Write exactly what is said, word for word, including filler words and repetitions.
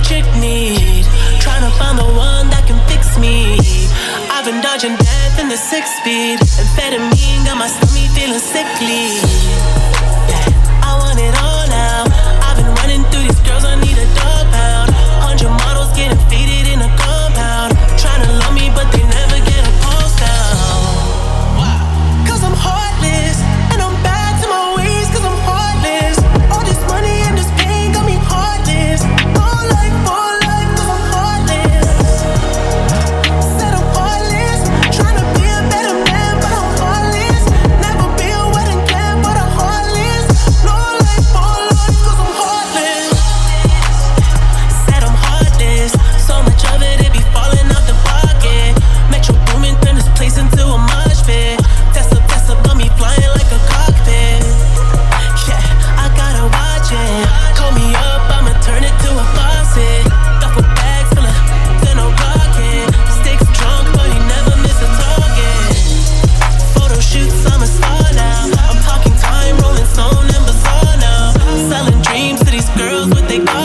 chick need. Trying to find the one that can fix me. I've been dodging death in the six speed. Amphetamine got my stomach feeling sickly. Yeah, I want it all now. I've been running through these girls, I need a dog pound. Hundred models getting faded in a compound. Trying to love me, but they never get a pulse down. Cause I'm heartless, and I'm back to my ways, cause I'm heartless. All this money and this pain got me heartless. All life, all life, cause I'm heartless. Said I'm heartless, trying to be a better man, but I'm heartless. Never be a wedding plan, but I'm heartless. No life, all life, cause I'm heartless. Said I'm heartless, so much of it, it be falling out the pocket. Metro booming, turn this place into a mosh pit. Got me flying like a cockpit. Yeah, I gotta watch it. Call me up, I'ma turn it to a faucet. Duffel bags full of, then a rocket. Sticks drunk, but he never miss a target. Photo shoots, I'm a star now. I'm talking time, rolling stone and bazaar now. Selling dreams to these girls with they car